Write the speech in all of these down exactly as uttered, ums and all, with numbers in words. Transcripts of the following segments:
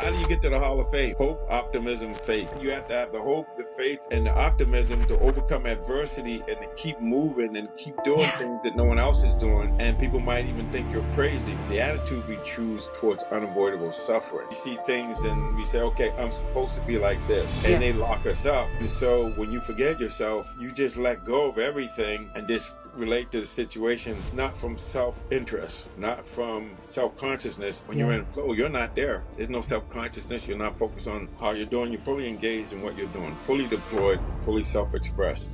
How do you get to the Hall of Fame? Hope, optimism, faith. You have to have the hope, the faith, and the optimism to overcome adversity and to keep moving and keep doing Yeah. things that no one else is doing. And people might even think you're crazy. It's the attitude we choose towards unavoidable suffering. We see things and we say, okay, I'm supposed to be like this. And Yeah. they lock us up. And so when you forget yourself, you just let go of everything and just relate to the situation, not from self-interest, not from self-consciousness. When Yeah. you're in flow, you're not there. There's no self-consciousness. You're not focused on how you're doing. You're fully engaged in what you're doing, fully deployed, fully self-expressed.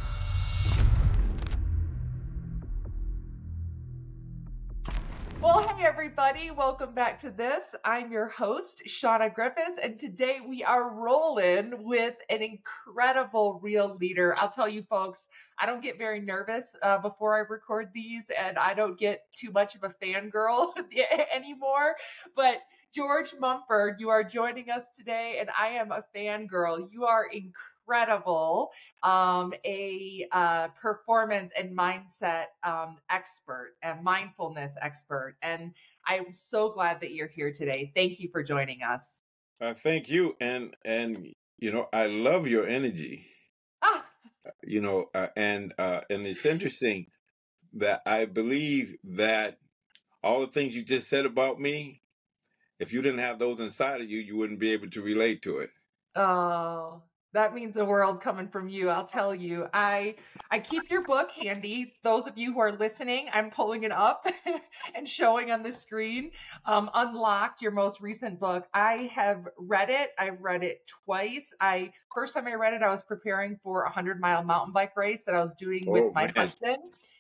Well, hey everybody, welcome back to this. I'm your host, Shauna Griffiths, and today we are rolling with an incredible real leader. I'll tell you folks, I don't get very nervous uh, before I record these, and I don't get too much of a fangirl anymore, but George Mumford, you are joining us today, and I am a fangirl. You are incredible, um, a uh, performance and mindset um, expert, a mindfulness expert, and I'm so glad that you're here today. Thank you for joining us. Uh, thank you. And, and, you know, I love your energy, Ah, you know, uh, and, uh, and it's interesting that I believe that all the things you just said about me, if you didn't have those inside of you, you wouldn't be able to relate to it. oh, that means the world coming from you. I'll tell you. I I keep your book handy. Those of you who are listening, I'm pulling it up and showing on the screen. Um, Unlocked, your most recent book. I have read it. I've read it twice. I first time I read it, I was preparing for a hundred mile mountain bike race that I was doing with Oh, my man. husband.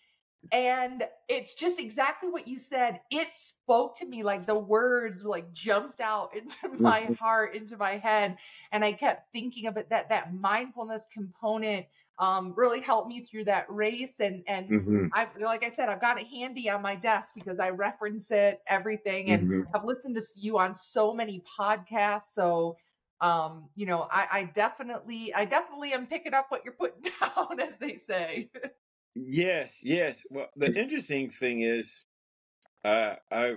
And it's just exactly what you said. It spoke to me, like the words like jumped out into my Mhm. heart, into my head. And I kept thinking of it, that that mindfulness component um, really helped me through that race. And and Mhm. I, like I said, I've got it handy on my desk because I reference it, everything. And Mhm. I've listened to you on so many podcasts. So um, you know, I, I definitely, I definitely am picking up what you're putting down, as they say. Yes, yes. Well, the interesting thing is, uh, I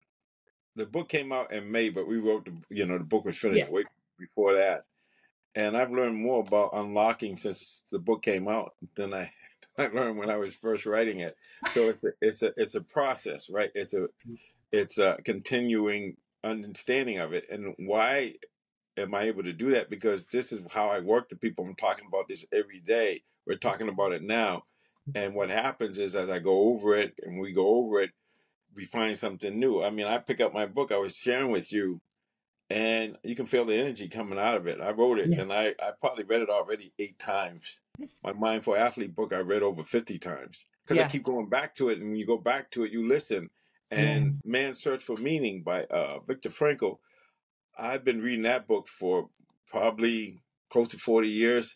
the book came out in May, but we wrote the you know the book was Yeah. finished way before that, and I've learned more about unlocking since the book came out than I I learned when I was first writing it. So it's a, it's a it's a process, right? It's a it's a continuing understanding of it, and why am I able to do that? Because this is how I work to people. I'm talking about this every day. We're talking about it now. And what happens is as I go over it and we go over it, we find something new. I mean, I pick up my book I was sharing with you and you can feel the energy coming out of it. I wrote it Yeah. and I, I probably read it already eight times. My Mindful Athlete book I read over fifty times because I Yeah. keep going back to it. And when you go back to it, you listen. Yeah. And Man's Search for Meaning by uh, Viktor Frankl, I've been reading that book for probably close to forty years.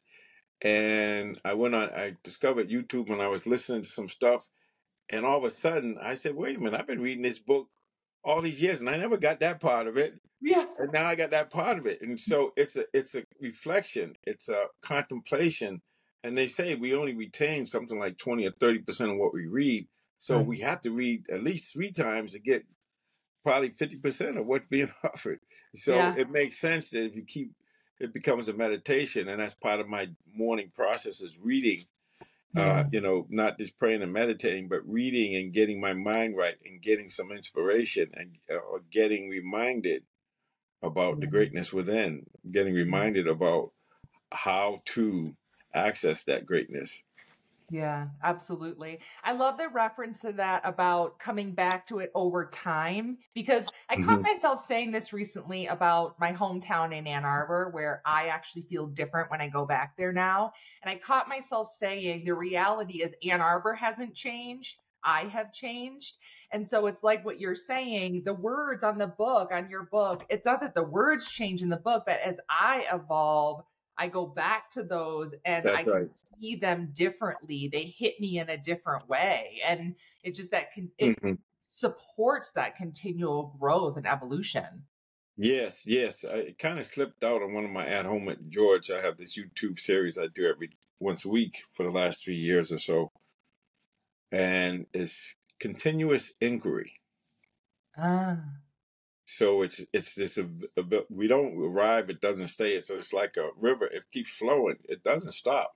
And I went on, I discovered YouTube when I was listening to some stuff. And all of a sudden, I said, wait a minute, I've been reading this book all these years and I never got that part of it. Yeah. And now I got that part of it. And so it's a it's a reflection, it's a contemplation. And they say we only retain something like twenty or thirty percent of what we read. So Right. we have to read at least three times to get probably fifty percent of what's being offered. So Yeah. it makes sense that if you keep, it becomes a meditation. And that's part of my morning process is reading, uh, Yeah. you know, not just praying and meditating, but reading and getting my mind right and getting some inspiration and uh, or getting reminded about the Yeah. greatness within, getting reminded about how to access that greatness. Yeah, absolutely. I love the reference to that about coming back to it over time because I caught Hmm. myself saying this recently about my hometown in Ann Arbor, where I actually feel different when I go back there now. And I caught myself saying the reality is Ann Arbor hasn't changed. I have changed. And so it's like what you're saying, the words on the book, on your book, it's not that the words change in the book, but as I evolve, I go back to those and I That's can right. see them differently. They hit me in a different way. And it's just that con- it Hmm. supports that continual growth and evolution. Yes, yes. I, it kind of slipped out on one of my at home at George. I have this YouTube series I do every once a week for the last three years or so, and it's continuous inquiry. Ah, So it's it's this a, a, bit- we don't arrive, it doesn't stay. It's it's like a river. It keeps flowing. It doesn't stop.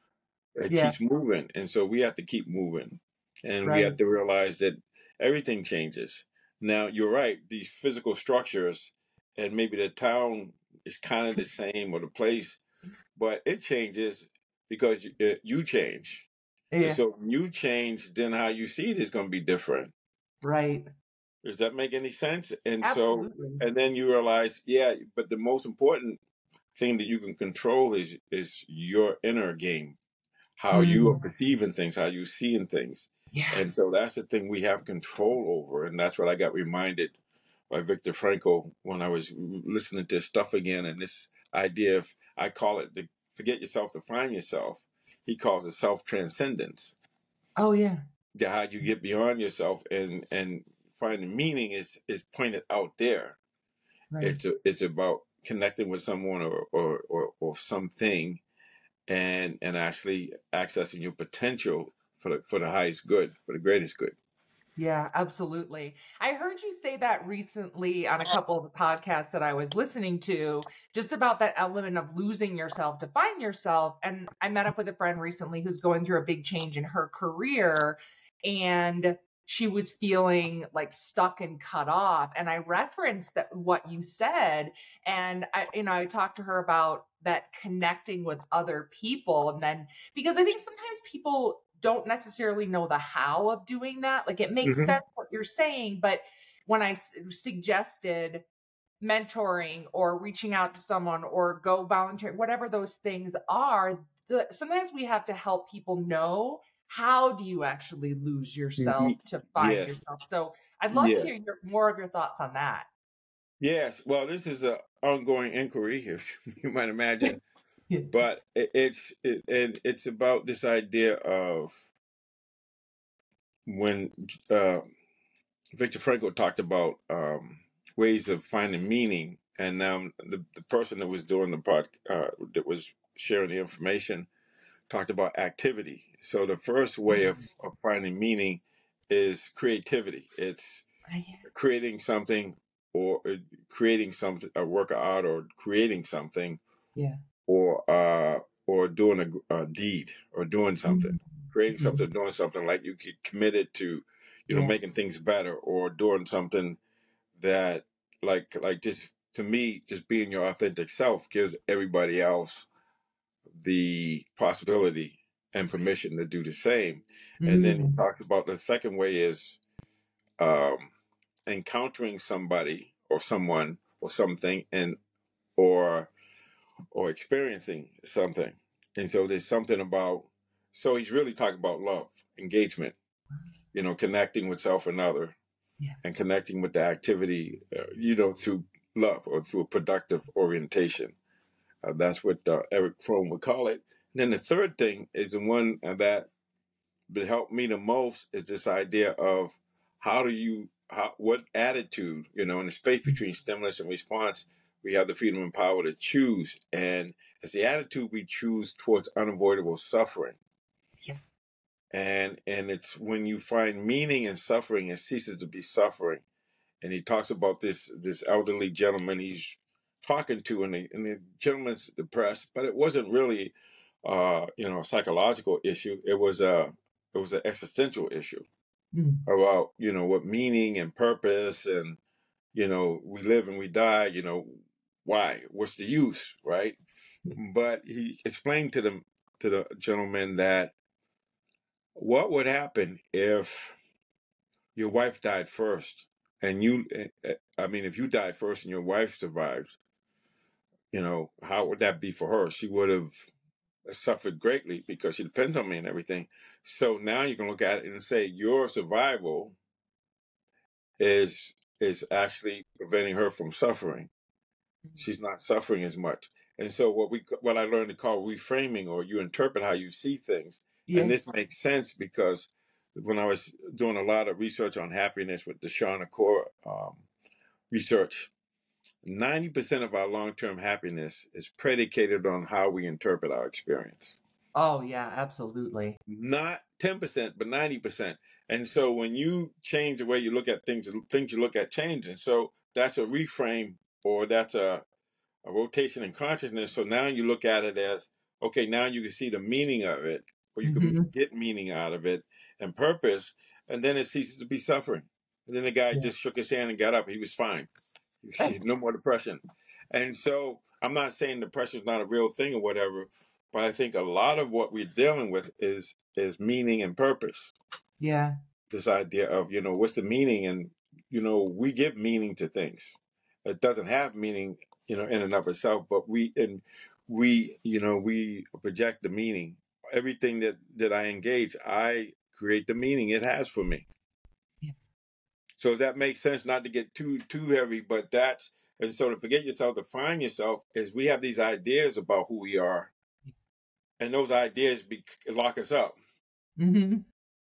It Yeah. keeps moving, and so we have to keep moving, and we have Right. to realize that everything changes. Now you're right. These physical structures, and maybe the town is kind of the same or the place, but it changes because you, uh, you change. And Yeah. so when you change, then how you see it is going to be different. Right. Does that make any sense? And so, Absolutely. and then you realize, yeah, but the most important thing that you can control is is your inner game, how you are Mm. perceiving things, how you seeing things. Yeah. And so that's the thing we have control over. And that's what I got reminded by Viktor Frankl when I was listening to his stuff again. And this idea of, I call it the forget yourself to find yourself. He calls it self transcendence. Oh yeah. How you get beyond yourself and and finding meaning is is pointed out there. Right. It's a, it's about connecting with someone or or, or, or something, and and actually accessing your potential for the for the highest good, for the greatest good. Yeah, absolutely. I heard you say that recently on a couple of the podcasts that I was listening to, just about that element of losing yourself to find yourself. And I met up with a friend recently who's going through a big change in her career, and she was feeling like stuck and cut off. And I referenced that what you said, and I, you know, I talked to her about that connecting with other people, and then because I think sometimes people don't necessarily know the how of doing that. Like it makes Mm-hmm. sense what you're saying, but when I s- suggested mentoring or reaching out to someone or go volunteer, whatever those things are, the, sometimes we have to help people know how do you actually lose yourself to find Yes. yourself. So I'd love to Yeah. hear your, more of your thoughts on that. Yes. Well, this is an ongoing inquiry, if you might imagine, Yeah. but it, it's it, and it's about this idea of when uh, Viktor Frankl talked about um, ways of finding meaning, and um, the the person that was doing the part uh, that was sharing the information talked about activity. So the first way of, of finding meaning is creativity. It's creating something or uh, creating something, a work of art, or creating something, Yeah. or uh, or doing a, a deed, or doing something, creating Mm-hmm. something, doing something like you get committed to, you know, Yeah. making things better, or doing something that, like, like just to me, just being your authentic self gives everybody else the possibility and permission to do the same. And then he Mm. talks about the second way is um, encountering somebody or someone or something, and or or experiencing something. And so there's something about, so he's really talking about love, engagement, you know, connecting with self and other, Yeah. and connecting with the activity, uh, you know, through love or through a productive orientation. Uh, that's what uh, Eric Fromm would call it. And then the third thing is the one that that helped me the most is this idea of how do you, how, what attitude, you know, in the space between stimulus and response, we have the freedom and power to choose. And it's the attitude we choose towards unavoidable suffering. Yeah. And and it's when you find meaning in suffering, it ceases to be suffering. And he talks about this this elderly gentleman he's talking to, and the, and the gentleman's depressed, but it wasn't really uh, you know, a psychological issue. It was a it was an existential issue Mm. about, you know, what meaning and purpose, and, you know, we live and we die, you know, why? What's the use, right? But he explained to them to the gentleman that what would happen if your wife died first, and you eh, eh, I mean, if you died first and your wife survived, you know, how would that be for her? She would have suffered greatly because she depends on me and everything. So now you can look at it and say your survival is is actually preventing her from suffering. She's not suffering as much. And so what we what I learned to call reframing, or you interpret how you see things. And Yeah. this makes sense because when I was doing a lot of research on happiness with the Shauna Core um, research, ninety percent of our long-term happiness is predicated on how we interpret our experience. Oh yeah, absolutely. Not ten percent, but ninety percent. And so when you change the way you look at things, things you look at change. And so that's a reframe, or that's a, a rotation in consciousness. So now you look at it as, okay, now you can see the meaning of it, or you can Hmm. get meaning out of it and purpose, and then it ceases to be suffering. And then the guy Yeah. just shook his hand and got up. He was fine. No more depression. And so I'm not saying depression is not a real thing or whatever, but I think a lot of what we're dealing with is is meaning and purpose. Yeah. This idea of, you know, what's the meaning? And, you know, we give meaning to things. It doesn't have meaning, you know, in and of itself, but we and we, you know, we project the meaning. Everything that that I engage, I create the meaning it has for me. Yeah. So does that make sense? Not to get too too heavy, but that's, and so to forget yourself, to find yourself, is we have these ideas about who we are, and those ideas be, lock us up. Hmm.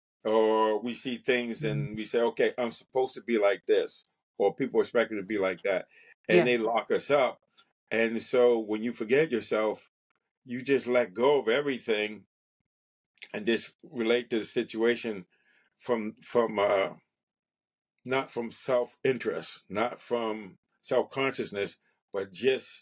Or we see things and we say, okay, I'm supposed to be like this, or people expect me to be like that, and Yeah. they lock us up. And so when you forget yourself, you just let go of everything and just relate to the situation from from uh, not from self interest, not from self consciousness, but just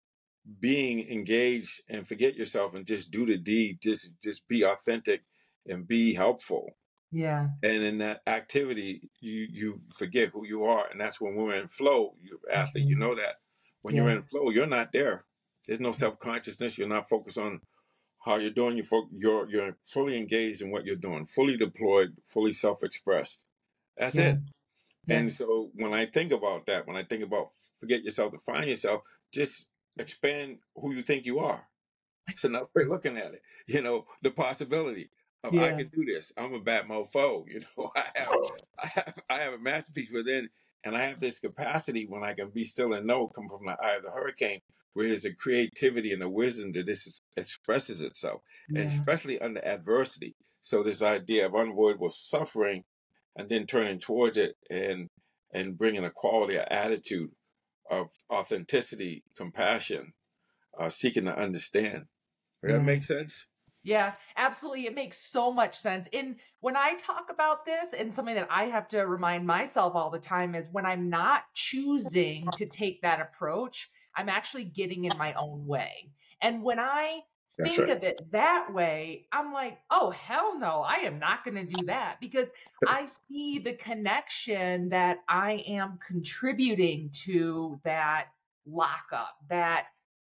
being engaged and forget yourself and just do the deed. Just just be authentic and be helpful. Yeah. And in that activity, you you forget who you are, and that's when we're in flow. You athlete, you Hmm. know that when you're Yeah. in flow, you're not there. There's no self consciousness. You're not focused on how you're doing. You're fo- you're you're fully engaged in what you're doing, fully deployed, fully self expressed. That's Yeah. it. Yeah. And so when I think about that, when I think about forget yourself to find yourself, just expand who you think you are. It's another way of looking at it. You know, the possibility of I Yeah. can do this. I'm a bad mofo. You know, I have, I have, I have a masterpiece within, and I have this capacity when I can be still and know, come from the eye of the hurricane, where there's a creativity and a wisdom that this is, expresses itself, and Yeah. especially under adversity. So this idea of unavoidable suffering, and then turning towards it and and bringing a quality, of attitude of authenticity, compassion, uh, seeking to understand. Does that Yeah. make sense? Yeah, absolutely. It makes so much sense. And when I talk about this, and something that I have to remind myself all the time is when I'm not choosing to take that approach, I'm actually getting in my own way. And when I That's think right. of it that way, I'm like, oh, hell no, I am not going to do that because I see the connection that I am contributing to that lockup, that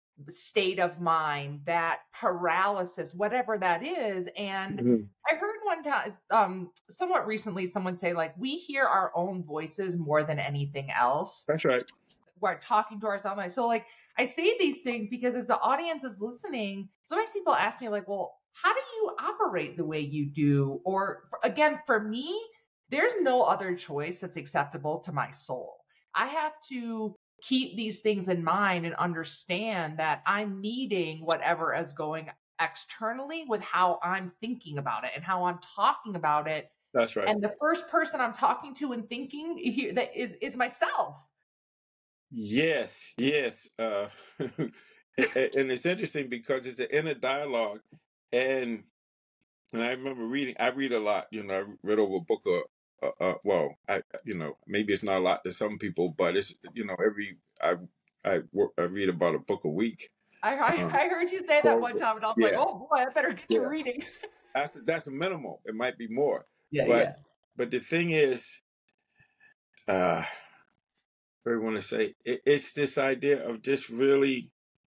state of mind, that paralysis, whatever that is. And Mhm. I heard one time, um, somewhat recently, someone say, like, we hear our own voices more than anything else. That's right. We're talking to ourselves. So, like, I say these things because as the audience is listening, sometimes people ask me, like, well, how do you operate the way you do? Or for, again, for me, there's no other choice that's acceptable to my soul. I have to keep these things in mind and understand that I'm meeting whatever is going externally with how I'm thinking about it and how I'm talking about it. That's right. And the first person I'm talking to and thinking here that is is myself. Yes, yes. Uh, a- a- and it's interesting because it's an inner dialogue. And and I remember reading, I read a lot, you know, I read over a book of, uh, uh, well, I, you know, maybe it's not a lot to some people, but it's, you know, every, I, I, work, I read about a book a week. I, I Um, I heard you say that so, one time, and I was like, yeah, oh boy, I better get to yeah. reading. That's, that's minimal. It might be more. Yeah, But, yeah, but the thing is, uh, I want to say it, it's this idea of just really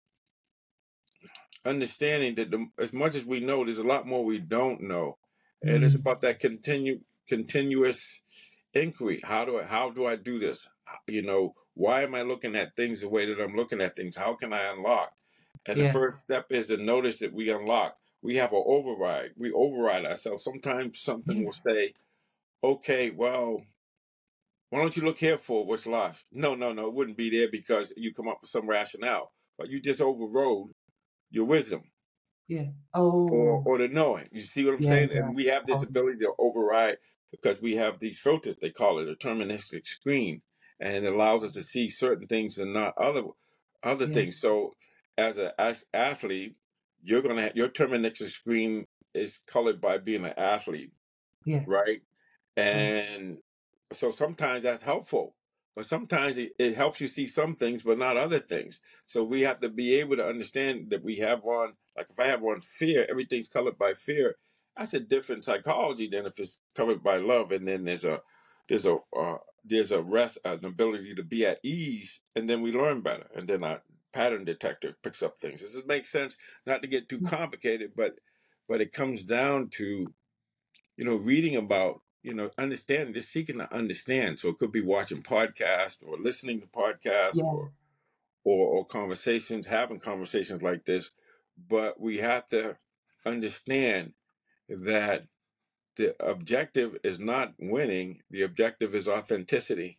understanding that the, as much as we know, there's a lot more we don't know, and it's mm, about that continue continuous inquiry. How do I how do I do this? You know, why am I looking at things the way that I'm looking at things? How can I unlock? And the yeah, first step is to notice that we unlock. We have an override. We override ourselves. Sometimes something yeah, will say, "Okay, well, why don't you look here for what's lost?" No, no, no, it wouldn't be there because you come up with some rationale, but you just overrode your wisdom, yeah. or Oh, or the knowing. You see what I'm yeah, saying? yeah. And we have this Oh, ability to override because we have these filters. They call it a deterministic screen, and it allows us to see certain things and not other other yeah, things. So, as an athlete, you're gonna have, your deterministic screen is colored by being an athlete, yeah, right? yeah, And so sometimes that's helpful. but sometimes it, it helps you see some things, but not other things. So we have to be able to understand that we have on, like if I have on fear, everything's colored by fear. That's a different psychology than if it's covered by love. And then there's a, there's a, uh, there's a rest, an ability to be at ease, and then we learn better. And then our pattern detector picks up things. Does it make sense? Not to get too complicated, but, but it comes down to, you know, reading about, you know, understanding, just seeking to understand. So it could be watching podcasts or listening to podcasts Yeah. or, or, or conversations, having conversations like this. But we have to understand that the objective is not winning. The objective is authenticity.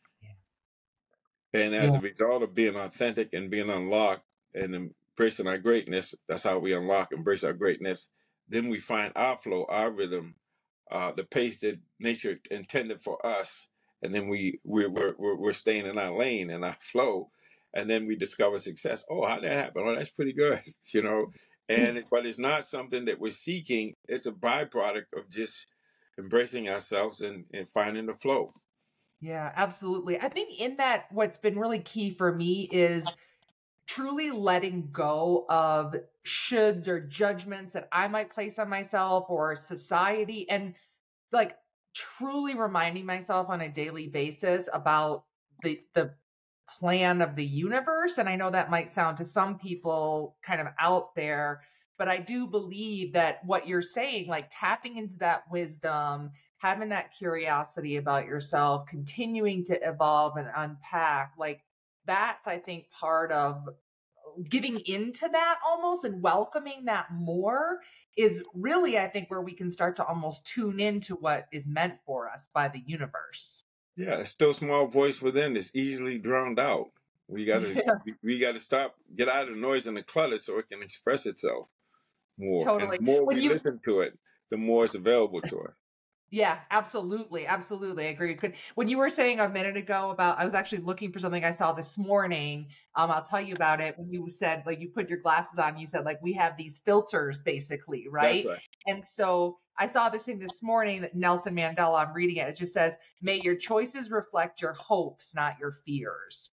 And as Yeah. a result of being authentic and being unlocked and embracing our greatness, that's how we unlock, embrace our greatness. Then we find our flow, our rhythm, uh, the pace that nature intended for us, and then we we we're, we're we're staying in our lane and our flow, and then we discover success. Oh, how did that happen? Oh, that's pretty good, you know. And it- but it's not something that we're seeking. It's a byproduct of just embracing ourselves and, and finding the flow. Yeah, absolutely. I think in that, what's been really key for me is truly letting go of shoulds or judgments that I might place on myself or society, and like truly reminding myself on a daily basis about the the plan of the universe. And I know that might sound to some people kind of out there, but I do believe that what you're saying, like tapping into that wisdom, having that curiosity about yourself, continuing to evolve and unpack, like that's, I think, part of giving into that almost and welcoming that more is really, I think, where we can start to almost tune into what is meant for us by the universe. Yeah, it's still small voice within is easily drowned out. We gotta Yeah, we, we gotta stop, get out of the noise and the clutter so it can express itself more. And the totally. more When we you listen to it, the more it's available to us. Yeah, absolutely. Absolutely. I agree. Could when you were saying a minute ago about I was actually looking for something I saw this morning. Um, I'll tell you about it. When you said like you put your glasses on, you said like we have these filters basically, That's right? right. And so I saw this thing this morning that Nelson Mandela, I'm reading it. It just says, may your choices reflect your hopes, not your fears.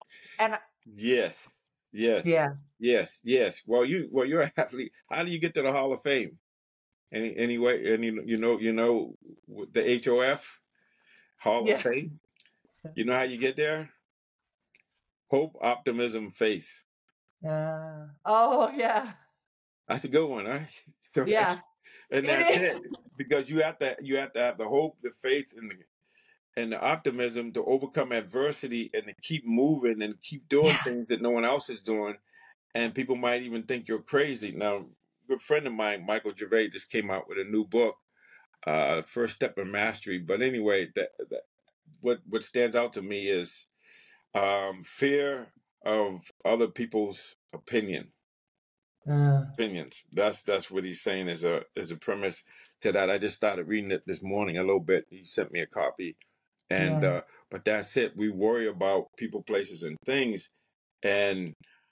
And Yes. Yes. yeah, Yes. Yes. Well, you well you're an athlete. How do you get to the Hall of Fame? Any anyway, any you know you know the H O F Hall of yeah. Fame. You know how you get there? Hope, optimism, faith. Uh, oh yeah. That's a good one, huh? So Yeah. that's, and It that's is. it. Because you have to you have to have the hope, the faith, and the and the optimism to overcome adversity and to keep moving and keep doing Yeah. things that no one else is doing. And people might even think you're crazy. Now, a good friend of mine, Michael Gervais, just came out with a new book, uh, First Step in Mastery. But anyway, that, that what what stands out to me is um, fear of other people's opinion Uh, opinions. That's that's what he's saying as a as a premise to that. I just started reading it this morning a little bit. He sent me a copy, and yeah. uh, but that's it. We worry about people, places, and things. And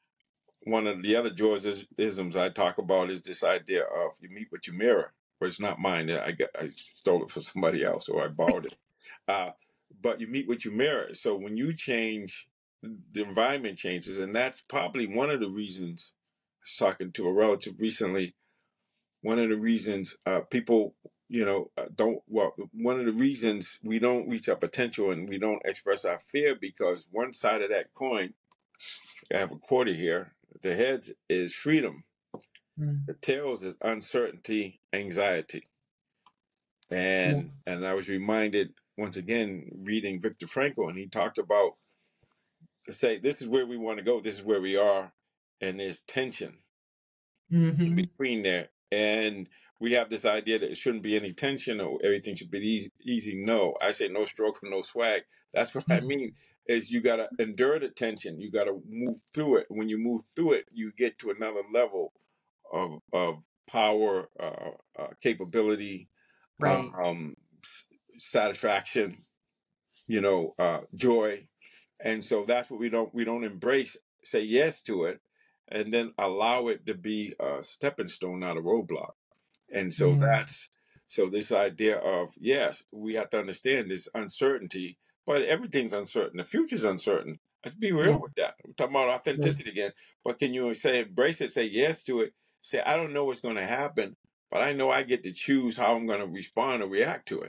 one of the other Georgeisms I talk about is this idea of you meet what you mirror. But it's not mine. I got I stole it from somebody else, or I borrowed it. Uh, but you meet what you mirror. So when you change, the environment changes, and that's probably one of the reasons. I was talking to a relative recently. One of the reasons uh, people, you know, uh, don't. Well, one of the reasons we don't reach our potential and we don't express our fear because one side of that coin. I have a quarter here. The heads is freedom. Mm, The tails is uncertainty, anxiety, yeah. and and I was reminded once again reading Viktor Frankl, and he talked about say this is where we want to go, this is where we are, and there's tension in Hmm. between there, and we have this idea that it shouldn't be any tension or everything should be easy. Easy. No, I say no stroke no swag. That's what I mean. Is you got to endure the tension. You got to move through it. When you move through it, you get to another level of of power, uh, uh, capability, Right. um, s- satisfaction, you know, uh, joy, and so that's what we don't we don't embrace. Say yes to it, and then allow it to be a stepping stone, not a roadblock. And so Yeah. that's so this idea of yes, we have to understand this uncertainty, but everything's uncertain. The future's uncertain. Let's be real Yeah. with that. We're talking about authenticity again. But can you say embrace it, say yes to it, say, I don't know what's going to happen, but I know I get to choose how I'm going to respond or react to it.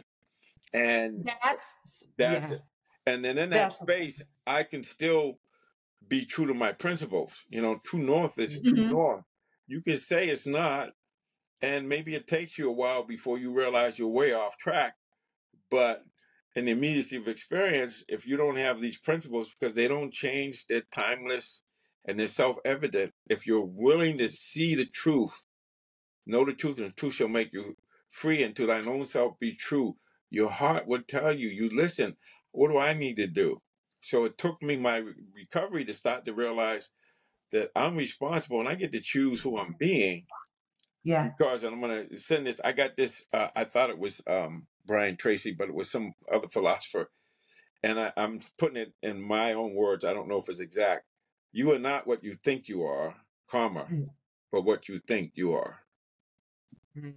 And That's that's yeah. it. And then in that That's space, I can still be true to my principles. You know, true north is true hmm north. You can say it's not, and maybe it takes you a while before you realize you're way off track. But in the immediacy of experience, if you don't have these principles, because they don't change, they're timeless and they're self evident, if you're willing to see the truth, know the truth, and the truth shall make you free, and to thine own self be true, your heart would tell you, you listen, what do I need to do? So it took me my re- recovery to start to realize that I'm responsible and I get to choose who I'm being. yeah. Because, and I'm going to send this, I got this, uh, I thought it was um, Brian Tracy, but it was some other philosopher. And I, I'm putting it in my own words. I don't know if it's exact. You are not what you think you are, comma, but what you think you are. Mhm.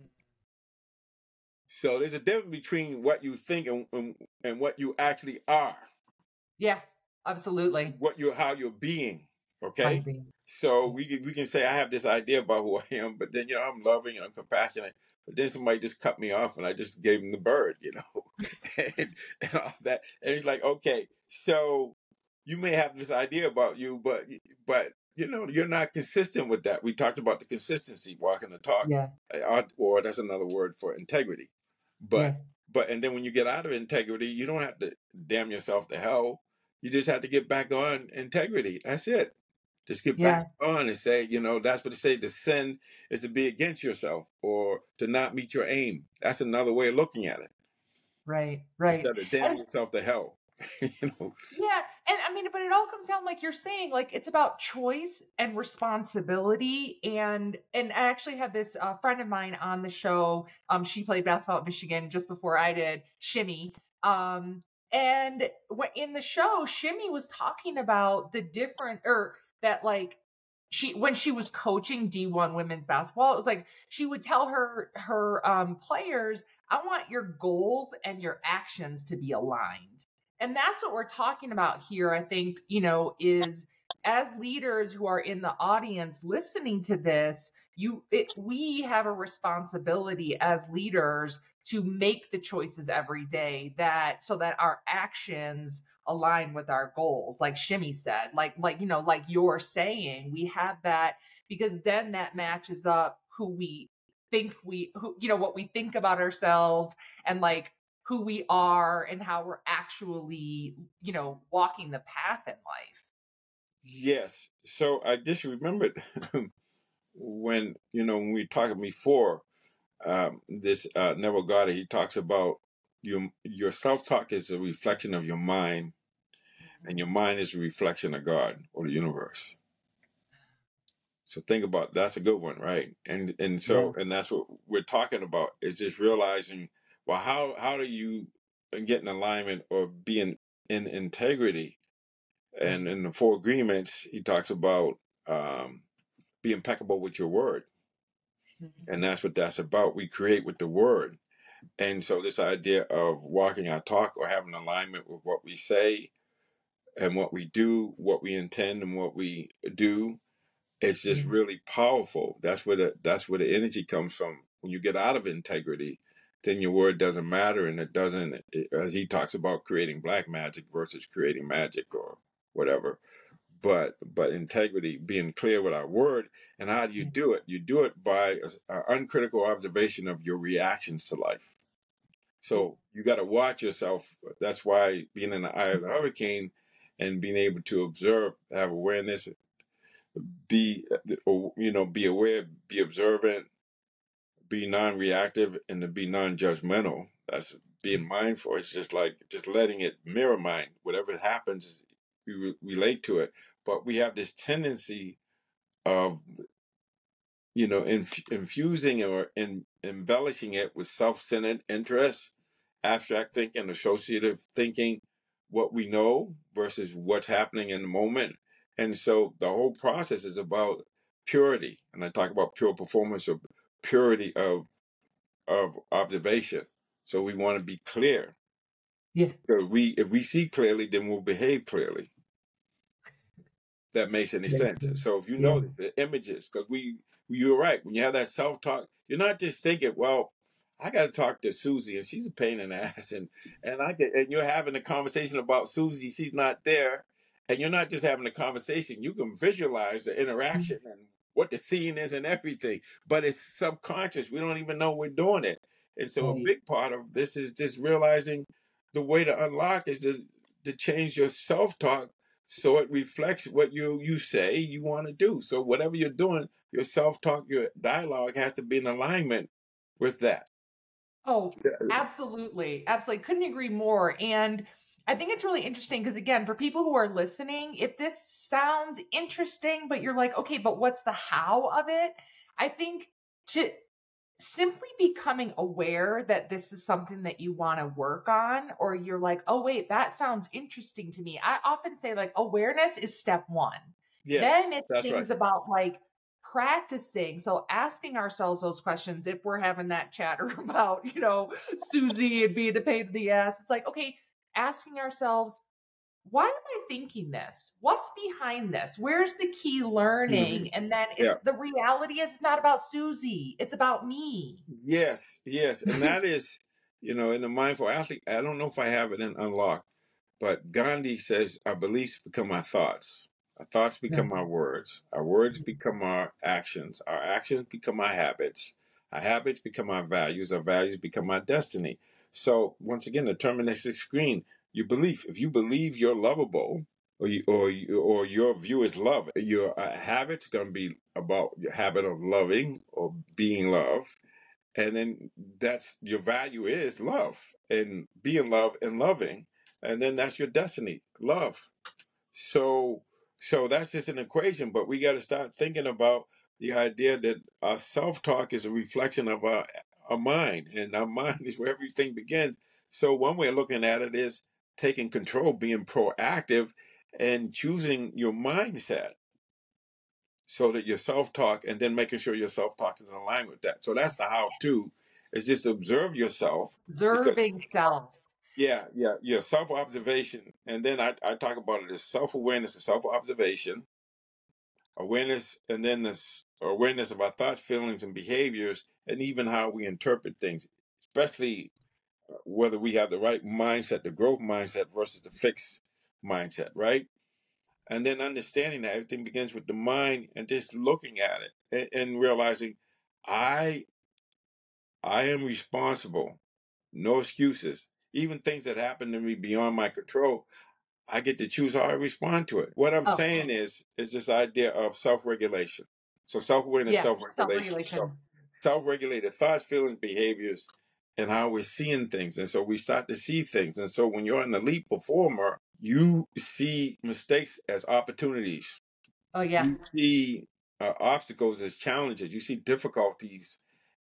So there's a difference between what you think and, and, and what you actually are. Yeah. Absolutely. What you how you're being. How you Okay, being? so we can we can say I have this idea about who I am, but then you know I'm loving and I'm compassionate. But then somebody just cut me off, and I just gave him the bird, you know, and, and all that. And he's like, okay, so you may have this idea about you, but but you know you're not consistent with that. We talked about the consistency, walking the talk, Yeah. uh, or that's another word for integrity. Yeah. But but and then when you get out of integrity, you don't have to damn yourself to hell. You just have to get back on integrity. That's it. Just get back Yeah. on and say, you know, that's what they say. To sin is to be against yourself or to not meet your aim. That's another way of looking at it. Right. Right. Instead of damn And yourself to hell. you know. yeah, and I mean, but it all comes down like you're saying, like it's about choice and responsibility. And and I actually had this uh, friend of mine on the show. Um, she played basketball at Michigan just before I did, Shimmy. Um, and wh- in the show, Shimmy was talking about the different, or that like she when she was coaching D one women's basketball, it was like she would tell her her um, players, "I want your goals and your actions to be aligned." And that's what we're talking about here, I think, you know, is as leaders who are in the audience listening to this, you it, we have a responsibility as leaders to make the choices every day that so that our actions align with our goals, like Shimmy said, like like you know, like you're saying, we have that because then that matches up who we think we who you know what we think about ourselves and like who we are and how we're actually, you know, walking the path in life. Yes. So I just remembered when, you know, when we talked before, um, this uh, Neville Goddard, he talks about your, your self talk is a reflection of your mind, and your mind is a reflection of God or the universe. So think about that's a good one, right? And and Yeah. so and that's what we're talking about is just realizing, well, how how do you get in alignment or be in, in integrity? And in the four agreements, he talks about um, be impeccable with your word, and that's what that's about. We create with the word, and so this idea of walking our talk or having alignment with what we say and what we do, what we intend and what we do, it's just Mhm. really powerful. That's where the that's where the energy comes from. When you get out of integrity, then your word doesn't matter, and it doesn't. It, as he talks about creating black magic versus creating magic or whatever. But but integrity, being clear with our word, and how do you do it? You do it by an uncritical observation of your reactions to life. So you got to watch yourself. That's why being in the eye of the hurricane and being able to observe, have awareness, be you know be aware, be observant, be non-reactive, and to be non-judgmental. That's being mindful. It's just like just letting it mirror mind. Whatever happens, we re- relate to it. But we have this tendency of you know inf- infusing or in, embellishing it with self-centered interests, abstract thinking, associative thinking, what we know versus what's happening in the moment. And so the whole process is about purity. And I talk about pure performance or purity of of observation. So we want to be clear. Yeah. So we, if we see clearly, then we'll behave clearly. That makes any Very sense. true. So if you Yeah. know the images, because we, you're right. When you have that self talk, you're not just thinking, "Well, I got to talk to Susie, and she's a pain in the ass," and and I get, and you're having a conversation about Susie, she's not there, and you're not just having a conversation. You can visualize the Mhm. interaction and what the scene is and everything, but it's subconscious. We don't even know we're doing it, and so a Right. big part of this is just realizing the way to unlock is to to change your self talk so it reflects what you you say you want to do. So whatever you're doing, your self-talk, your dialogue has to be in alignment with that. Oh, absolutely. Absolutely. Couldn't agree more. And I think it's really interesting because, again, for people who are listening, if this sounds interesting, but you're like, okay, but what's the how of it? I think to simply becoming aware that this is something that you want to work on, or you're like, oh, wait, that sounds interesting to me. I often say, like, awareness is step one. Yes, Then it's that's right. things about like practicing. So asking ourselves those questions if we're having that chatter about, you know, Susie and being a pain in the ass. It's like, okay, asking ourselves, why am I thinking this? What's behind this? Where's the key Hmm. learning? And then it's Yeah. the reality is it's not about Susie, it's about me. Yes, yes. And that is, you know, in the mindful athlete, I don't know if I have it in unlocked. But Gandhi says our beliefs become our thoughts. Our thoughts Yeah. become our words. Our words become our actions. Our actions become our habits. Our habits become our values. Our values become our destiny. So once again, the deterministic screen, your belief. If you believe you're lovable, or you, or you, or your view is love, your uh, habit's going to be about your habit of loving or being loved, and then that's your value is love and being love and loving, and then that's your destiny, love. So so that's just an equation, but we got to start thinking about the idea that our self-talk is a reflection of our our mind, and our mind is where everything begins. So one way of looking at it is taking control, being proactive, and choosing your mindset so that your self-talk, and then making sure your self-talk is in line with that. So that's the how-to, is just observe yourself. Because Observing self. yeah, yeah, yeah, self-observation. And then I, I talk about it as self-awareness and self-observation, awareness, and then this awareness of our thoughts, feelings, and behaviors, and even how we interpret things, especially whether we have the right mindset, the growth mindset versus the fixed mindset, right? And then understanding that everything begins with the mind, and just looking at it, and, and realizing i i am responsible. No excuses. Even things that happen to me beyond my control, I get to choose how I respond to it. What I'm Oh, saying is is this idea of self-regulation. So self-awareness, yeah, self-regulation, self self-regulation. self-regulated thoughts, feelings, behaviors, and how we're seeing things. And so we start to see things. And so when you're an elite performer, you see mistakes as opportunities. Oh, yeah. You see uh, obstacles as challenges. You see difficulties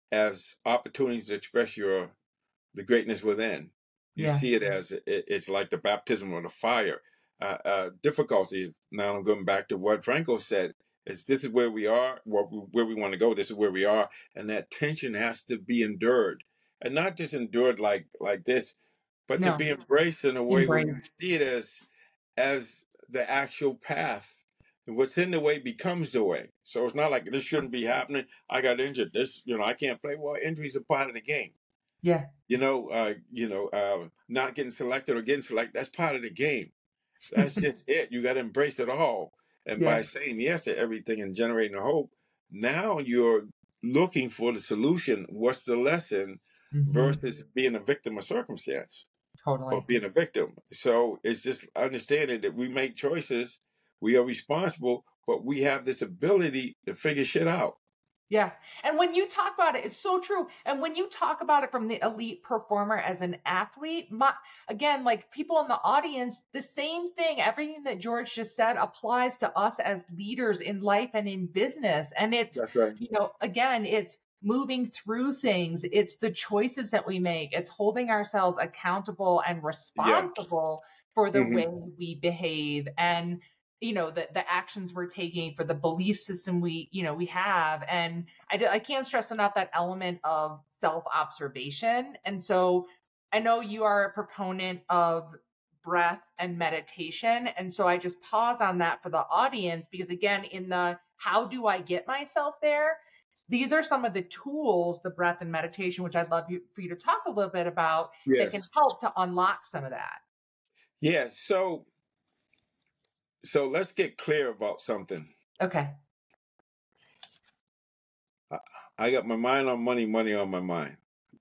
as opportunities to express your the greatness within. You Yeah. see it as it, it's like the baptism of the fire. Uh, uh, difficulties. Now I'm going back to what Franco said. Is this is where we are, where we, where we want to go. This is where we are, and that tension has to be endured, and not just endured like like this, but to No, be embraced in a way where embrace. you see it as as the actual path. And what's in the way becomes the way. So it's not like this shouldn't be happening. I got injured. This, you know, I can't play. Well, injuries are part of the game. Yeah. You know, uh, you know, uh, not getting selected or getting selected, that's part of the game. That's just it. You got to embrace it all. And by Yeah. saying yes to everything and generating a hope, now you're looking for the solution. What's the lesson Hmm. versus being a victim of circumstance or Totally. being a victim? So it's just understanding that we make choices, we are responsible, but we have this ability to figure shit out. Yeah. And when you talk about it, it's so true. And when you talk about it from the elite performer as an athlete, my, again, like people in the audience, the same thing, everything that George just said applies to us as leaders in life and in business. And it's, That's right. you know, again, it's moving through things, it's the choices that we make, it's holding ourselves accountable and Yeah. responsible for the Hmm. way we behave. And you know the the actions we're taking for the belief system we you know we have. And I, I can't stress enough that element of self observation. And so I know you are a proponent of breath and meditation. And so I just pause on that for the audience because, again, in the how do I get myself there? These are some of the tools, the breath and meditation, which I'd love you, for you to talk a little bit about that can Yes. help to unlock some of that. Yeah. So, so let's get clear about something. Okay. I, I got my mind on money, money on my mind.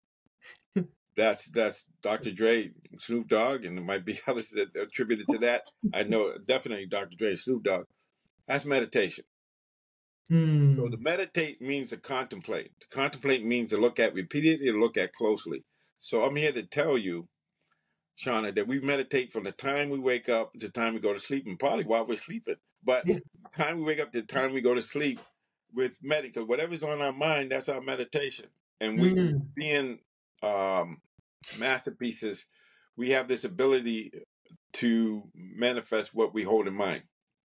That's that's Doctor Dre, Snoop Dogg, and there might be others that attributed to that. I know definitely Doctor Dre, Snoop Dogg. That's meditation. So to Mm. meditate means to contemplate. To contemplate means to look at repeatedly, to look at closely. So I'm here to tell you, Shauna, that we meditate from the time we wake up to the time we go to sleep, and probably while we're sleeping. But Yeah. the time we wake up to the time we go to sleep with meditate, because whatever's on our mind, that's our meditation. And we, Mm. being um, masterpieces, we have this ability to manifest what we hold in mind.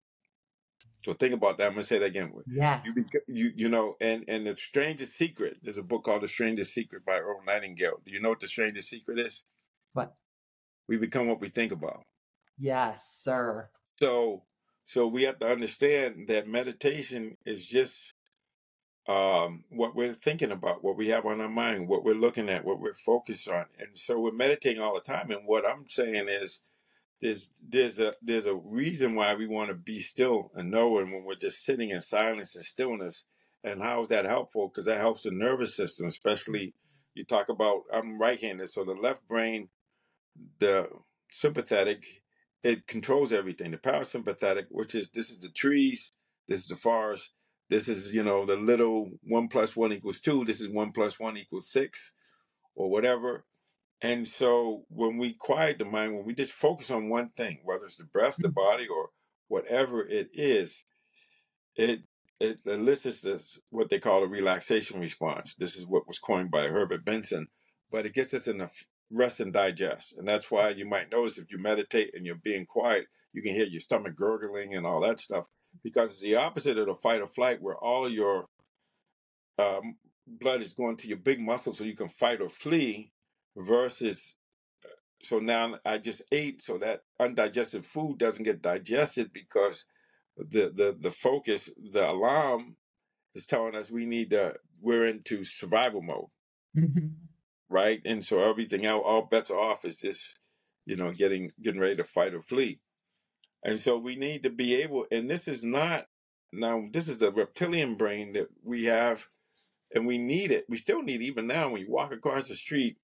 So think about that. I'm gonna say that again. Yes. You, bec- you, you know, and and the strangest secret. There's a book called The Strangest Secret by Earl Nightingale. Do you know what the strangest secret is? But We become what we think about. yes, sir. So, so we have to understand that meditation is just um, what we're thinking about, what we have on our mind, what we're looking at, what we're focused on, and so we're meditating all the time. And what I'm saying is, there's there's a there's a reason why we want to be still and know, and when we're just sitting in silence and stillness. And how is that helpful? Because that helps the nervous system, especially you talk about. I'm right-handed, so the left brain, the sympathetic, it controls everything. The parasympathetic, which is this is the trees, this is the forest, this is, you know, the little one plus one equals two, this is one plus one equals six, or whatever. And so when we quiet the mind, when we just focus on one thing, whether it's the breath, the body, or whatever it is, it it elicits this what they call a relaxation response. This is what was coined by Herbert Benson, but it gets us in a rest and digest. And that's why you might notice if you meditate and you're being quiet, you can hear your stomach gurgling and all that stuff, because it's the opposite of the fight or flight, where all of your um, blood is going to your big muscles so you can fight or flee, versus so now I just ate, so that undigested food doesn't get digested because the the the focus, the alarm is telling us we need to, we're into survival mode, Mm-hmm. right? And so everything else, all bets are off. Is just, you know, getting getting ready to fight or flee. And so we need to be able, and this is not, now this is the reptilian brain that we have, and we need it. We still need it even now when you walk across the street.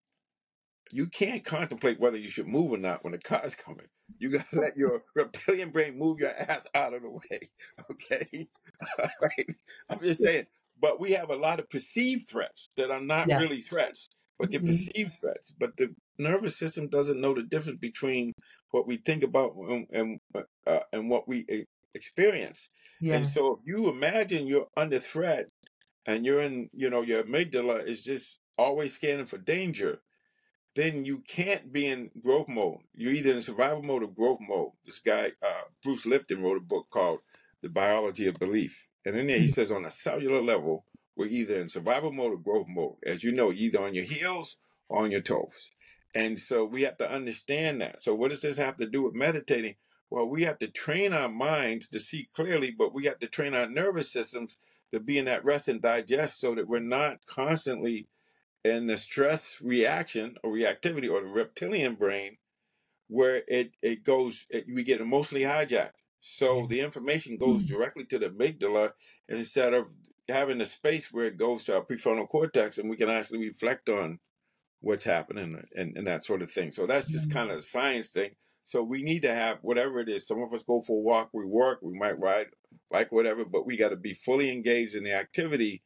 You can't contemplate whether you should move or not when the car's coming. You gotta let your reptilian brain move your ass out of the way. Okay? Right? I'm just saying. But we have a lot of perceived threats that are not Yeah. really threats, but they're Mm-hmm. perceived threats. But the nervous system doesn't know the difference between what we think about and and, uh, and what we e- experience. And Yeah. so if you imagine you're under threat and you're in, you know, your amygdala is just always scanning for danger, then you can't be in growth mode. You're either in survival mode or growth mode. This guy, uh, Bruce Lipton, wrote a book called The Biology of Belief. And in there he says on a cellular level, we're either in survival mode or growth mode. As you know, either on your heels or on your toes. And so we have to understand that. So what does this have to do with meditating? Well, we have to train our minds to see clearly, but we have to train our nervous systems to be in that rest and digest so that we're not constantly and the stress reaction or reactivity, or the reptilian brain, where it it goes it, we get emotionally hijacked, Yeah. so the information goes directly to the amygdala instead of having a space where it goes to our prefrontal cortex and we can actually reflect on what's happening, and, and that sort of thing. So that's just kind of a science thing. So we need to have whatever it is. Some of us go for a walk, we work, we might ride like whatever, but we got to be fully engaged in the activity,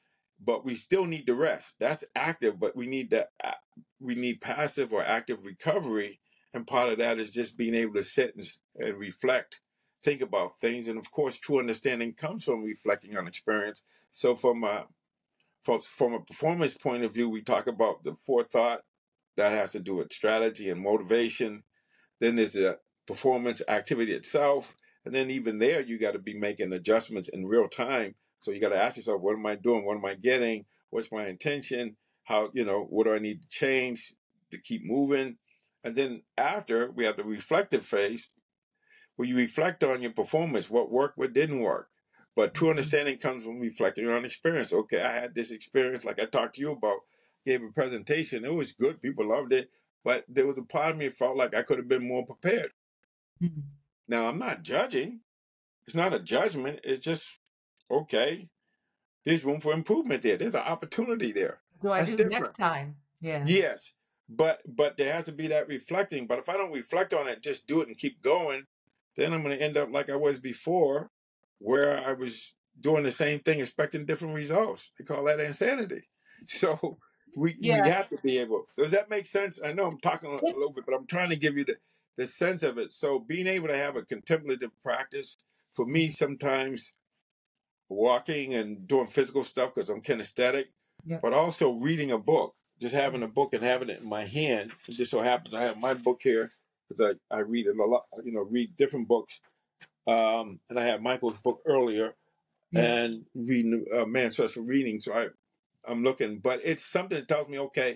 but we still need the rest. That's active, but we need that. We need passive or active recovery, and part of that is just being able to sit and, and reflect, think about things, and of course, true understanding comes from reflecting on experience. So, from a from, from a performance point of view, we talk about the forethought that has to do with strategy and motivation. Then there's the performance activity itself. And then even there, you got to be making adjustments in real time. So you got to ask yourself, what am I doing? What am I getting? What's my intention? How, you know, what do I need to change? to keep moving. And then after, we have the reflective phase where you reflect on your performance, what worked, what didn't work. But true understanding comes from reflecting on experience. Okay, I had this experience, like I talked to you about, gave a presentation. It was good. People loved it. But there was a part of me that felt like I could have been more prepared. Mm-hmm. Now, I'm not judging. It's not a judgment. It's just, okay, there's room for improvement there. There's an opportunity there. What do I That's do different. next time? Yeah. Yes. But but there has to be that reflecting. But if I don't reflect on it, just do it and keep going, then I'm going to end up like I was before, where I was doing the same thing, expecting different results. They call that insanity. So we we Yeah. have to be able. So does that make sense? I know I'm talking a It, little bit, but I'm trying to give you the, the sense of it. So being able to have a contemplative practice, for me, sometimes walking and doing physical stuff because I'm kinesthetic, yeah. but also reading a book, just having a book and having it in my hand. It just so happens I have my book here because I, I read it a lot, you know, read different books. Um, and I had Michael's book earlier Yeah. and reading uh, Man's Search for Reading. So I, I'm looking, but it's something that tells me, okay,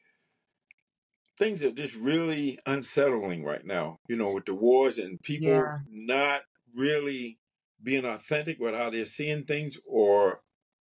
things are just really unsettling right now, you know, with the wars and people Yeah. not really being authentic with how they're seeing things, or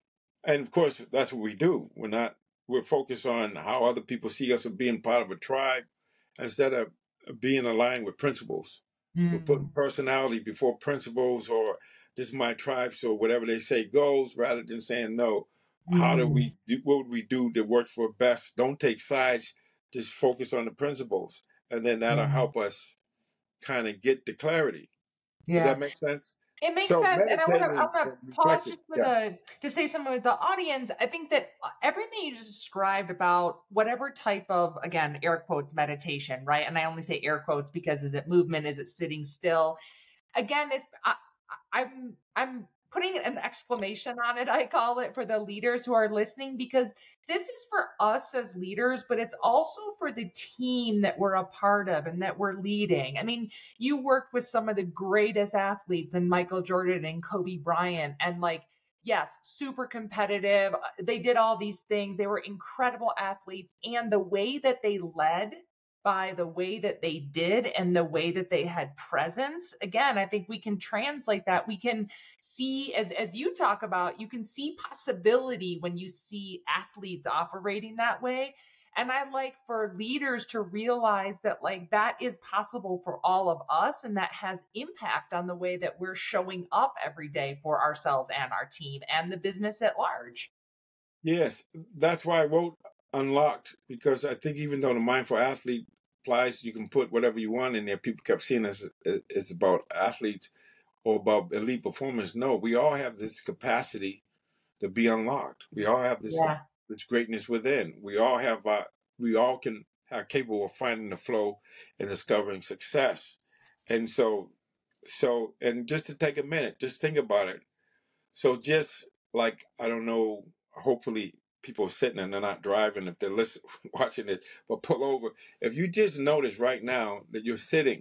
and of course, that's what we do. We're not, we're focused on how other people see us as being part of a tribe instead of being aligned with principles. We're putting Mm. personality before principles, or this is my tribe, so whatever they say goes, rather than saying, no, how do Mm. we, do, what would we do that works for best? Don't take sides, just focus on the principles. And then that'll Yeah. help us kind of get the clarity. Does Yeah. that make sense? It makes So sense, and I want to I meditating want and to pause reflecting. just for Yeah. the to say something with the audience. I think that uh, everything you just described about whatever type of, again, air quotes, meditation, right? And I only say air quotes because is it movement? Is it sitting still? Again, is I, I- I'm I'm putting an exclamation on it, I call it, for the leaders who are listening, because this is for us as leaders, but it's also for the team that we're a part of and that we're leading. I mean, you work with some of the greatest athletes, and Michael Jordan and Kobe Bryant, and like, yes, super competitive. They did all these things. They were incredible athletes, and the way that they led, by the way that they did and the way that they had presence, again, I think we can translate that. We can see, as as you talk about, you can see possibility when you see athletes operating that way. And I like for leaders to realize that, like, that is possible for all of us, and that has impact on the way that we're showing up every day for ourselves and our team and the business at large. Yes, that's why I wrote Unlocked, because I think even though the mindful athlete applies, you can put whatever you want in there. People kept seeing us as it's about athletes or about elite performance. No, we all have this capacity to be unlocked. We all have this Yeah. this greatness within. We all have uh, we all can are capable of finding the flow and discovering success. And so so and just to take a minute, just think about it. So just like, I don't know, hopefully people are sitting and they're not driving if they're listening, watching it, but pull over. If you just notice right now that you're sitting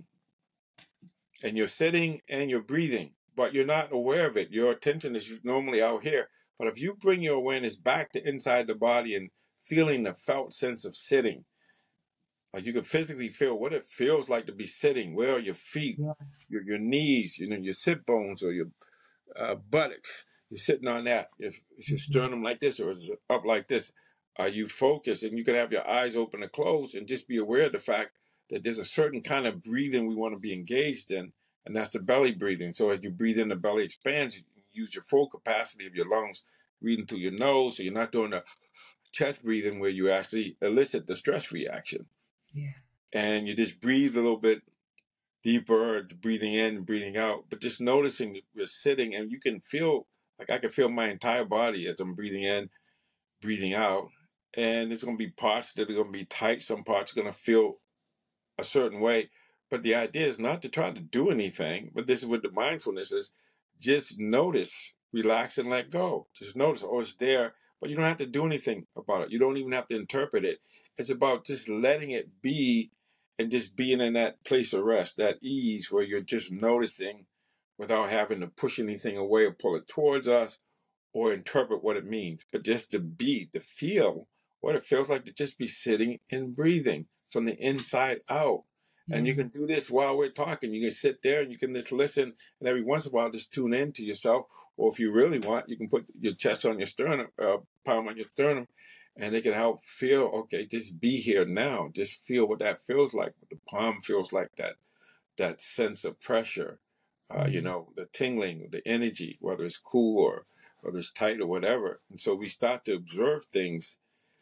and you're sitting and you're breathing, but you're not aware of it, your attention is normally out here. But if you bring your awareness back to inside the body and feeling the felt sense of sitting, like you can physically feel what it feels like to be sitting. Where are your feet, Yeah. your your knees, you know, your sit bones or your uh, buttocks. You're sitting on that. Is, is your Mhm. sternum like this or is it up like this? Are you focused? And you can have your eyes open or closed and just be aware of the fact that there's a certain kind of breathing we want to be engaged in, and that's the belly breathing. So as you breathe in, the belly expands. You use your full capacity of your lungs, breathing through your nose. So you're not doing the chest breathing where you actually elicit the stress reaction. Yeah. And you just breathe a little bit deeper, breathing in and breathing out, but just noticing that we're sitting, and you can feel, like I can feel my entire body as I'm breathing in, breathing out. And there's going to be parts that are going to be tight. Some parts are going to feel a certain way. But the idea is not to try to do anything, but this is what the mindfulness is. Just notice, relax, and let go. Just notice, oh, it's there, but you don't have to do anything about it. You don't even have to interpret it. It's about just letting it be and just being in that place of rest, that ease where you're just noticing without having to push anything away or pull it towards us or interpret what it means, but just to be, to feel what it feels like to just be sitting and breathing. from the inside out. And you can do this while we're talking. You can sit there and you can just listen, and every once in a while just tune in to yourself. Or if you really want, you can put your chest on your sternum, uh, palm on your sternum, and it can help feel, okay, just be here now. Just feel what that feels like. What the palm feels like, that that sense of pressure, uh, you know, the tingling, the energy, whether it's cool or whether it's tight or whatever. And so we start to observe things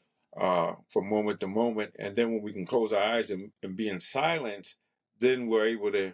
uh, from moment to moment. And then when we can close our eyes and, and be in silence, then we're able to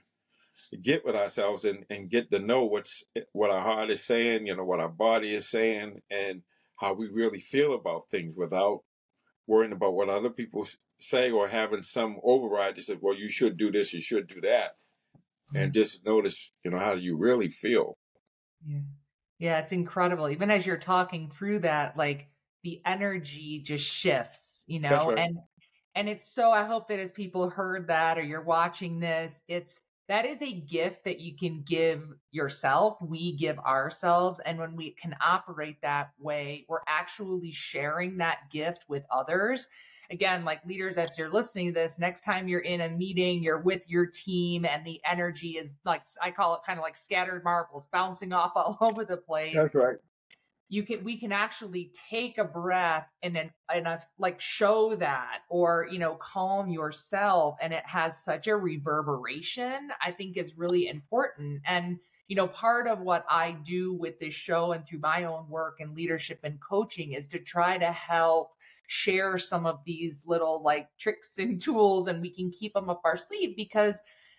get with ourselves and, and get to know what's what our heart is saying, you know, what our body is saying, and how we really feel about things without worrying about what other people say or having some override that says, well, you should do this, you should do that. And just notice, you know, how do you really feel? Yeah. Yeah, it's incredible. Even as you're talking through that, like the energy just shifts, you That's know, right. and and it's so, I hope that as people heard that or you're watching this, it's that is a gift that you can give yourself. We give ourselves. And when we can operate that way, we're actually sharing that gift with others. Again, like leaders, as you're listening to this, next time you're in a meeting, you're with your team and the energy is like, I call it kind of like scattered marbles bouncing off all over the place. That's right. You can, we can actually take a breath and then, and a, like show that, or, you know, calm yourself. And it has such a reverberation, I think is really important. And, you know, part of what I do with this show and through my own work and leadership and coaching is to try to help share some of these little like tricks and tools, and we can keep them up our sleeve, because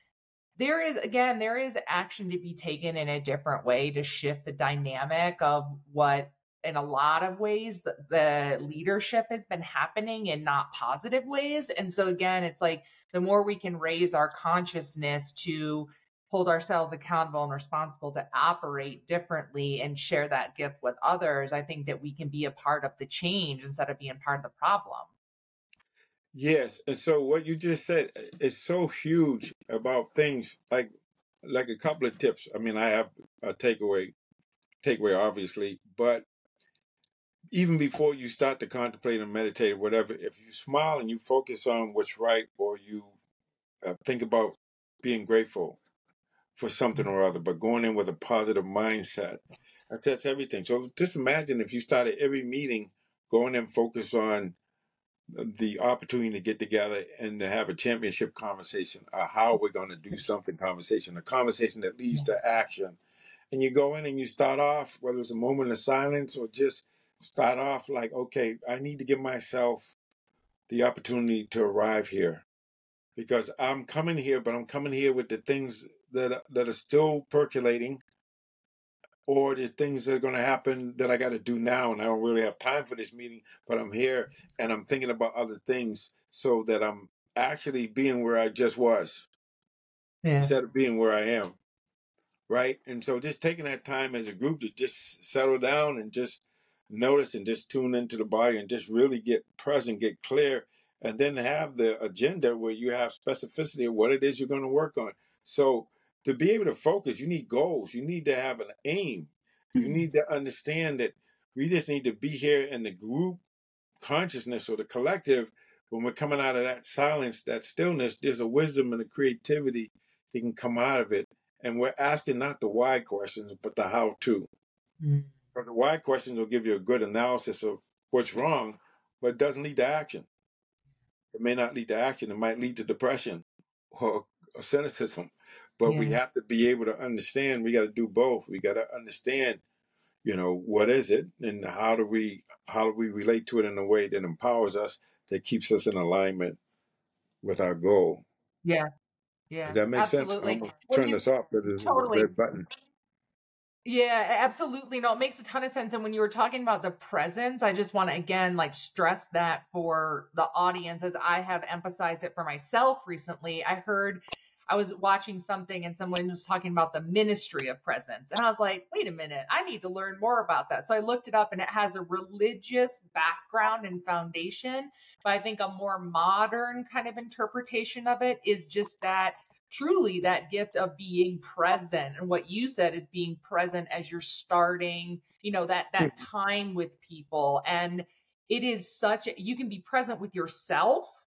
there is, again, there is action to be taken in a different way to shift the dynamic of what, in a lot of ways, the, the leadership has been happening in not positive ways. And so, again, it's like the more we can raise our consciousness to hold ourselves accountable and responsible to operate differently and share that gift with others, I think that we can be a part of the change instead of being part of the problem. Yes. And so what you just said is so huge about things like like a couple of tips. I mean, I have a takeaway, takeaway obviously, but even before you start to contemplate and meditate or whatever, if you smile and you focus on what's right, or you uh, think about being grateful for something or other, but going in with a positive mindset, that- that's everything. So just imagine if you started every meeting going and focus on the opportunity to get together and to have a championship conversation, a how we're going to do something conversation, a conversation that leads to action. And you go in and you start off, whether it's a moment of silence or just start off like, okay, I need to give myself the opportunity to arrive here, because I'm coming here, but I'm coming here with the things that that are still percolating, or the things that are going to happen that I got to do now, and I don't really have time for this meeting, but I'm here and I'm thinking about other things, so that I'm actually being where I just was Yeah. instead of being where I am, right? And so just taking that time as a group to just settle down and just notice and just tune into the body and just really get present, get clear, and then have the agenda where you have specificity of what it is you're going to work on. So to be able to focus, you need goals. You need to have an aim. You need to understand that we just need to be here in the group consciousness or the collective. When we're coming out of that silence, that stillness, there's a wisdom and a creativity that can come out of it. And we're asking not the why questions, but the how to. Mm. So the why questions will give you a good analysis of what's wrong, but it doesn't lead to action. It may not lead to action. It might lead to depression or, or cynicism. But we Yeah. have to be able to understand. We got to do both. We got to understand, you know, what is it, and how do we how do we relate to it in a way that empowers us, that keeps us in alignment with our goal. Yeah. Does Yeah. that make sense? I'm Absolutely. gonna Well, turn you this off because there's a totally. red button. Yeah, absolutely. No, it makes a ton of sense. And when you were talking about the presence, I just want to again like stress that for the audience, as I have emphasized it for myself recently. I heard, I was watching something and someone was talking about the ministry of presence. And I was like, wait a minute, I need to learn more about that. So I looked it up, and it has a religious background and foundation. But I think a more modern kind of interpretation of it is just that truly that gift of being present. And what you said is being present as you're starting, you know, that that time with people. And it is such a, you can be present with yourself,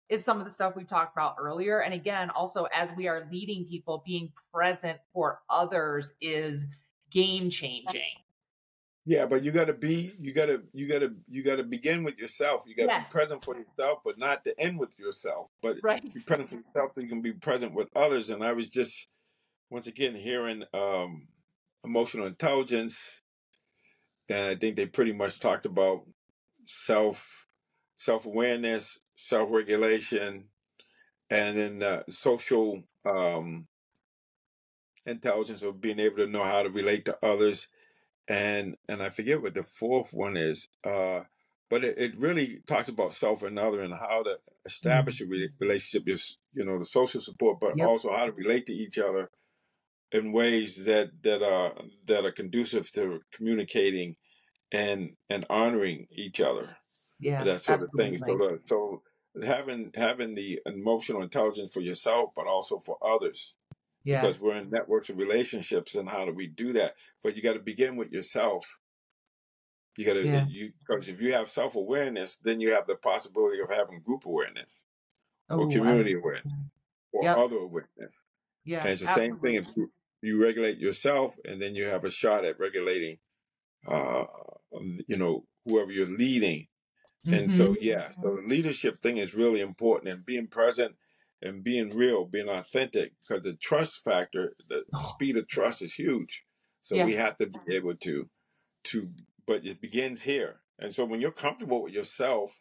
is some of the stuff we talked about earlier. And again, also as we are leading people, being present for others is game changing. Yeah, but you gotta be, you gotta, you gotta, you gotta begin with yourself. You gotta be Yes. present for yourself, but not to end with yourself. But Right. be present for yourself so you can be present with others. And I was just once again hearing um, emotional intelligence, and I think they pretty much talked about self, self awareness, self regulation, and then uh, social um, intelligence of being able to know how to relate to others, and and I forget what the fourth one is, uh, but it, it really talks about self and other and how to Mm. establish a re- relationship, is you know the social support, but Yep. also how to relate to each other in ways that that are that are conducive to communicating and and honoring each other, Yeah, that sort of thing. So absolutely. the, so having having the emotional intelligence for yourself, but also for others, Yeah. because we're in networks of relationships, and how do we do that? But you got to begin with yourself. You got to Yeah. you because if you have self awareness, then you have the possibility of having group awareness or Oh, I like community awareness that. or Yep. other awareness. Yeah, And it's the same thing absolutely. if you, you regulate yourself, and then you have a shot at regulating, uh, um, you know, whoever you're leading. And Hmm. so, yeah, so the leadership thing is really important, and being present and being real, being authentic, because the trust factor, the Oh, speed of trust is huge. So yeah. we have to be able to to, but it begins here. And so when you're comfortable with yourself,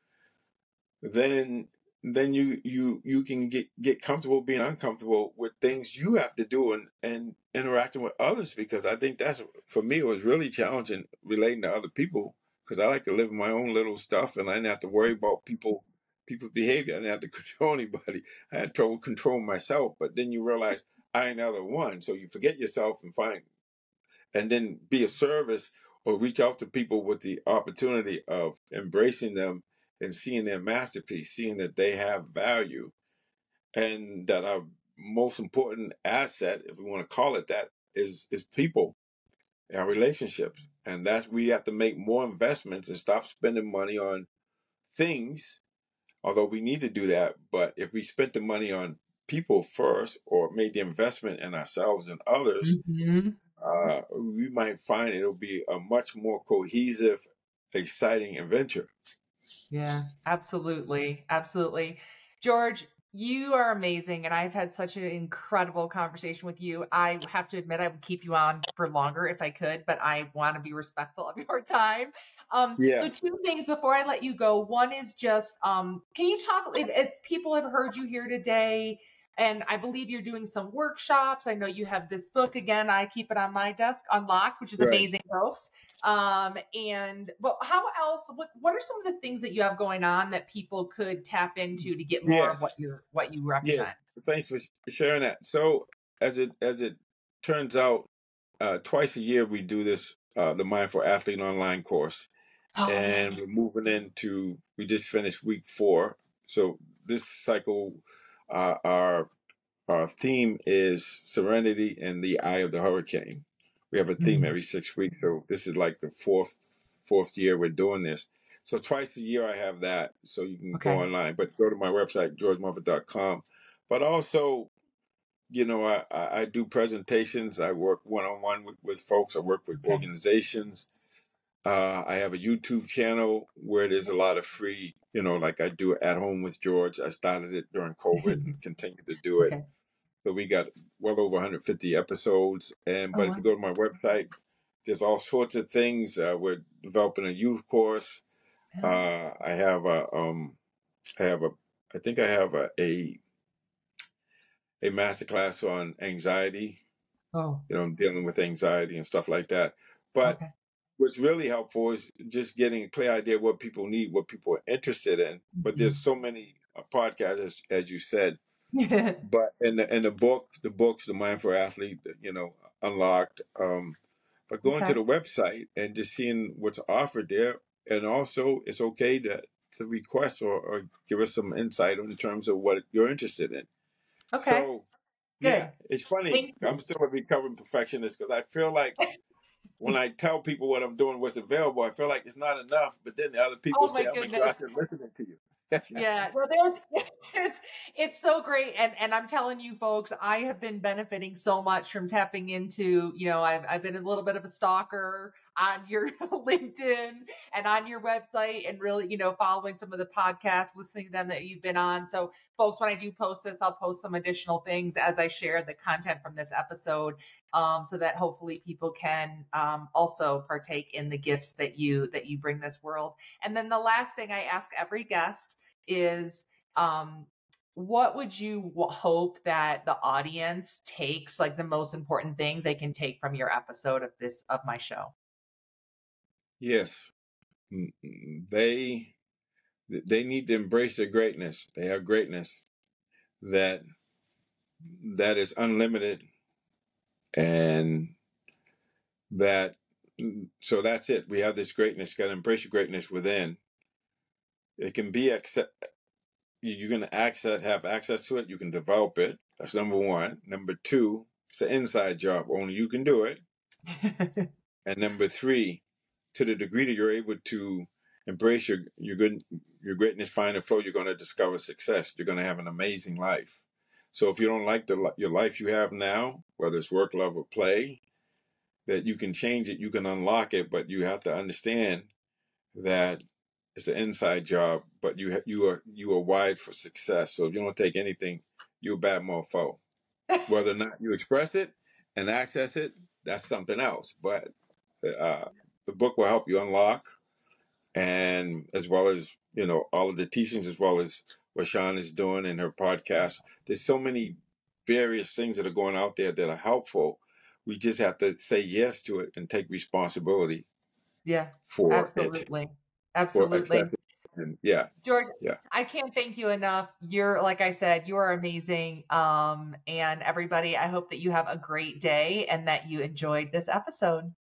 then then you you you can get get comfortable being uncomfortable with things you have to do, and and interacting with others, because I think that's, for me, it was really challenging relating to other people, because I like to live in my own little stuff, and I didn't have to worry about people people's behavior. I didn't have to control anybody. I had trouble controlling myself. But then you realize I ain't the other one, so you forget yourself and find, and then be of service, or reach out to people with the opportunity of embracing them and seeing their masterpiece, seeing that they have value, and that our most important asset, if we want to call it that, is is people, our relationships. And that's, we have to make more investments and stop spending money on things, although we need to do that. But if we spent the money on people first, or made the investment in ourselves and others, Hmm. uh, we might find it'll be a much more cohesive, exciting adventure. Yeah, absolutely. Absolutely. George, you are amazing. And I've had such an incredible conversation with you. I have to admit, I would keep you on for longer if I could, but I want to be respectful of your time. Um, Yeah, so two things before I let you go. One is just, um, can you talk, if, if people have heard you here today, and I believe you're doing some workshops. I know you have this book again. I keep it on my desk, Unlocked, which is right. amazing, folks. Um, and but how else? What what are some of the things that you have going on that people could tap into to get more of what Yes, you're what you yes. represent? Thanks for sh- sharing that. So, as it as it turns out, uh, twice a year we do this, uh, the Mindful Athlete online course, Oh yeah. and we're moving into. We just finished week four, so this cycle, uh, our Our theme is Serenity in the Eye of the Hurricane. We have a theme Mm, every six weeks, so this is like the fourth fourth year we're doing this. So twice a year I have that, so you can go okay. online, but go to my website george muffet dot com. But also, you know, I, I, I do presentations. I work one on one with with folks. I work with Okay. organizations. Uh, I have a YouTube channel where there's a lot of free, you know, like I do at home with George. I started it during COVID and continue to do it. Okay. So we got well over one hundred fifty episodes. And Oh but if wow. you go to my website, there's all sorts of things. Uh, we're developing a youth course. Yeah. Uh, I have a um, I have a I think I have a a, a master class on anxiety. Oh. You know, I'm dealing with anxiety and stuff like that. But Okay. what's really helpful is just getting a clear idea of what people need, what people are interested in. But there's Mhm. so many uh, podcasts, as, as you said. But in the in the book, the books, the Mindful Athlete, you know, Unlocked. Um, but going to Okay. the website and just seeing what's offered there, and also it's okay to to request, or, or give us some insight in terms of what you're interested in. Okay. So yeah, Good. it's funny. Thank I'm you. still a recovering perfectionist, because I feel like when I tell people what I'm doing, what's available, I feel like it's not enough. But then the other people Oh say, my I'm goodness. exhausted listening to you. Yeah, well, there's it's it's so great, and and I'm telling you, folks, I have been benefiting so much from tapping into, you know, I've I've been a little bit of a stalker on your LinkedIn and on your website, and really, you know, following some of the podcasts, listening to them that you've been on. So, folks, when I do post this, I'll post some additional things as I share the content from this episode, um, so that hopefully people can um, also partake in the gifts that you that you bring this world. And then the last thing I ask every guest is um what would you w- hope that the audience takes, like the most important things they can take from your episode of this of my show? Yes, Mm, mm, they they need to embrace their greatness. They have greatness that that is unlimited, and that mm, so that's it. We have this greatness. Got to embrace your greatness within. It can be accept. You're going to access have access to it. You can develop it. That's number one. Number two, it's an inside job. Only you can do it. And number three, to the degree that you're able to embrace your your good your greatness, find and flow, you're going to discover success. You're going to have an amazing life. So if you don't like the your life you have now, whether it's work, love, or play, that you can change it, you can unlock it, but you have to understand that it's an inside job. But you ha- you are you are wired for success. So if you don't take anything, you're a bad mofo. Whether or not you express it and access it, that's something else. But uh, the book will help you unlock, and as well as, you know, all of the teachings, as well as what Sean is doing in her podcast. There's so many various things that are going out there that are helpful. We just have to say yes to it and take responsibility Yeah, for it, absolutely. for Absolutely. accepting. And yeah, George, yeah. I can't thank you enough. You're, like I said, you are amazing. Um, and everybody, I hope that you have a great day and that you enjoyed this episode.